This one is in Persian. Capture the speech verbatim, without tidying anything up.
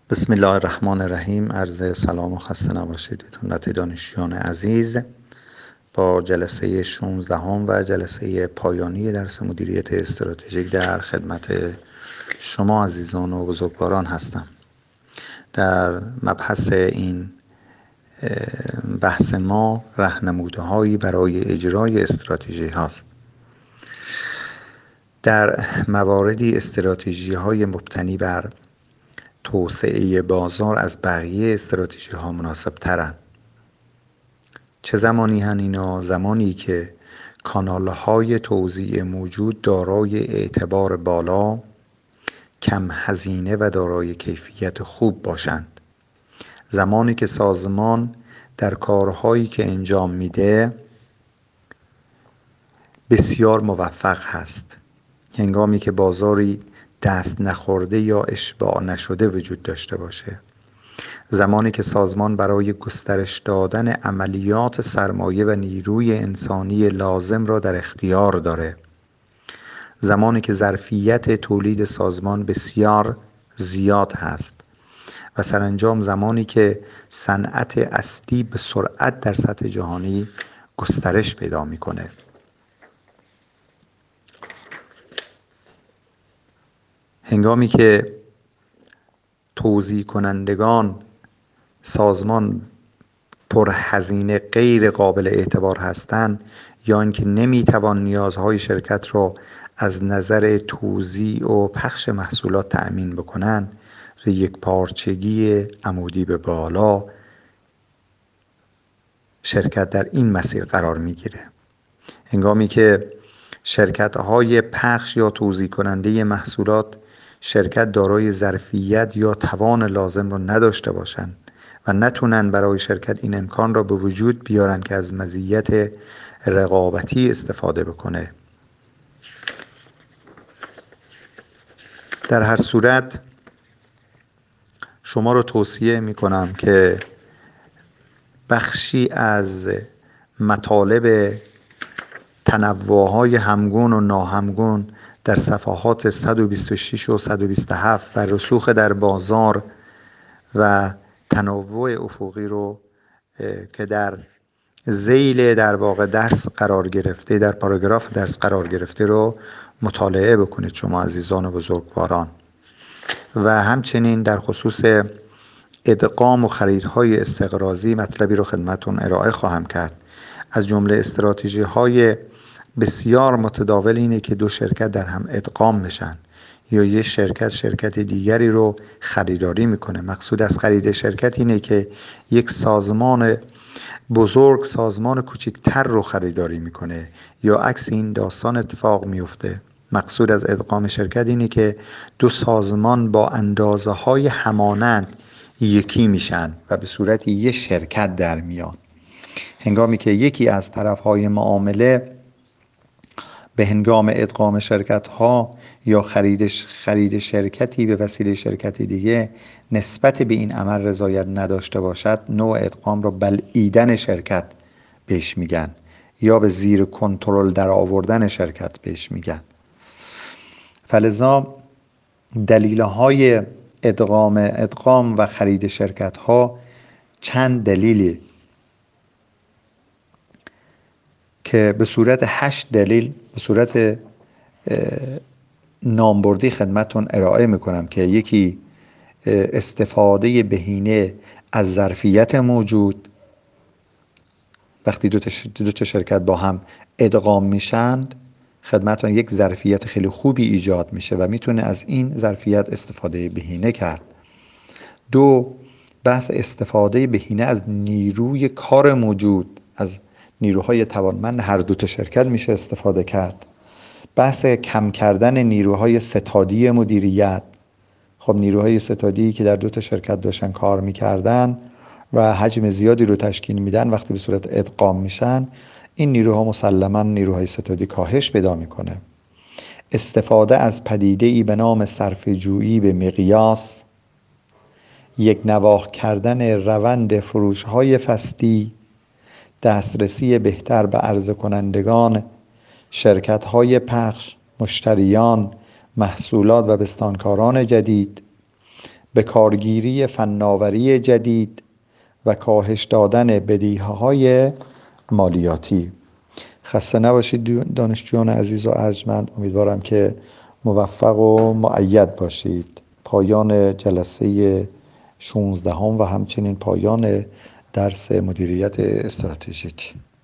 بسم الله الرحمن الرحیم. عرض سلام و خسته نباشید خدمت دانشجویان عزیز. با جلسه شانزدهم و جلسه پایانی درس مدیریت استراتژیک در خدمت شما عزیزان و بزرگواران هستم. در مبحث این بحث ما راهنمودهایی برای اجرای استراتژی هاست. در مواردی استراتژی های مبتنی بر توسعه بازار از بقیه استراتژی ها مناسب ترند. چه زمانی هن اینا؟ زمانی که کانال های توزیع موجود دارای اعتبار بالا، کم هزینه و دارای کیفیت خوب باشند. زمانی که سازمان در کارهایی که انجام میده بسیار موفق هست. هنگامی که بازاری دست نخورده یا اشباع نشده وجود داشته باشه. زمانی که سازمان برای گسترش دادن عملیات سرمایه و نیروی انسانی لازم را در اختیار داره. زمانی که ظرفیت تولید سازمان بسیار زیاد هست و سرانجام زمانی که صنعت اصلی به سرعت در سطح جهانی گسترش پیدا میکنه. هنگامی که توزیع کنندگان سازمان پرهزینه غیر قابل اعتبار هستند یا اینکه نمیتوان نیازهای شرکت را از نظر توزیع و پخش محصولات تأمین بکنند، یک پارچگی عمودی به بالا شرکت در این مسیر قرار میگیره. هنگامی که شرکت‌های پخش یا توزیع کننده محصولات شرکت دارای ظرفیت یا توان لازم را نداشته باشند و نتونن برای شرکت این امکان را به وجود بیارن که از مزیت رقابتی استفاده بکنه. در هر صورت شما رو توصیه میکنم که بخشی از مطالب تنوع‌های همگون و ناهمگون در صفحات صد و بیست و شش و صد و بیست و هفت و رسوخ در بازار و تنوع افقی رو که در ذیل در واقع درس قرار گرفته، در پاراگراف درس قرار گرفته رو مطالعه بکنید شما عزیزان و بزرگواران. و همچنین در خصوص ادغام و خریدهای استقراضی مطلبی رو خدمتون ارائه خواهم کرد. از جمله استراتژی های بسیار متداول اینه که دو شرکت در هم ادغام بشن یا یک شرکت شرکت دیگری رو خریداری میکنه. مقصود از خرید شرکت اینه که یک سازمان بزرگ سازمان کوچکتر رو خریداری میکنه یا عکس این داستان اتفاق میفته. مقصود از ادغام شرکت اینه که دو سازمان با اندازه های همانند یکی میشن و به صورت یک شرکت در میان. هنگامی که یکی از طرف‌های معامله به هنگام ادغام شرکت‌ها یا خرید خرید شرکتی به وسیله شرکت دیگه نسبت به این عمل رضایت نداشته باشد، نوع ادغام را بلعیدن شرکت بهش میگن یا به زیر کنترل در آوردن شرکت بهش میگن. فلذا دلیل‌های ادغام ادغام و خرید شرکت‌ها چند دلیلی که به صورت هشت دلیل به صورت نامبردی خدمتون ارائه میکنم که یکی استفاده بهینه از ظرفیت موجود. وقتی دو تا دو تا شرکت با هم ادغام میشند خدمتون یک ظرفیت خیلی خوبی ایجاد میشه و میتونه از این ظرفیت استفاده بهینه کرد. دو، بحث استفاده بهینه از نیروی کار موجود، از نیروهای توانمند هر دو تا شرکت میشه استفاده کرد. بحث کم کردن نیروهای ستادی مدیریت. خب نیروهای ستادی که در دو تا شرکت داشتن کار میکردن و حجم زیادی رو تشکیل میدن، وقتی به صورت ادغام میشن این نیروها مسلما نیروهای ستادی کاهش پیدا میکنه. استفاده از پدیده‌ای به نام صرفه‌جویی به مقیاس. یک نواخت کردن روند فروش‌های فصلی، دسترسی بهتر به عرضه کنندگان، شرکت‌های پخش، مشتریان، محصولات و بستانکاران جدید. به کارگیری فناوری جدید و کاهش دادن بدیهی‌های مالیاتی. خسته نباشید دانشجویان عزیز و ارجمند. امیدوارم که موفق و مؤید باشید. پایان جلسه شانزدهم و همچنین پایان درس مدیریت استراتژیک.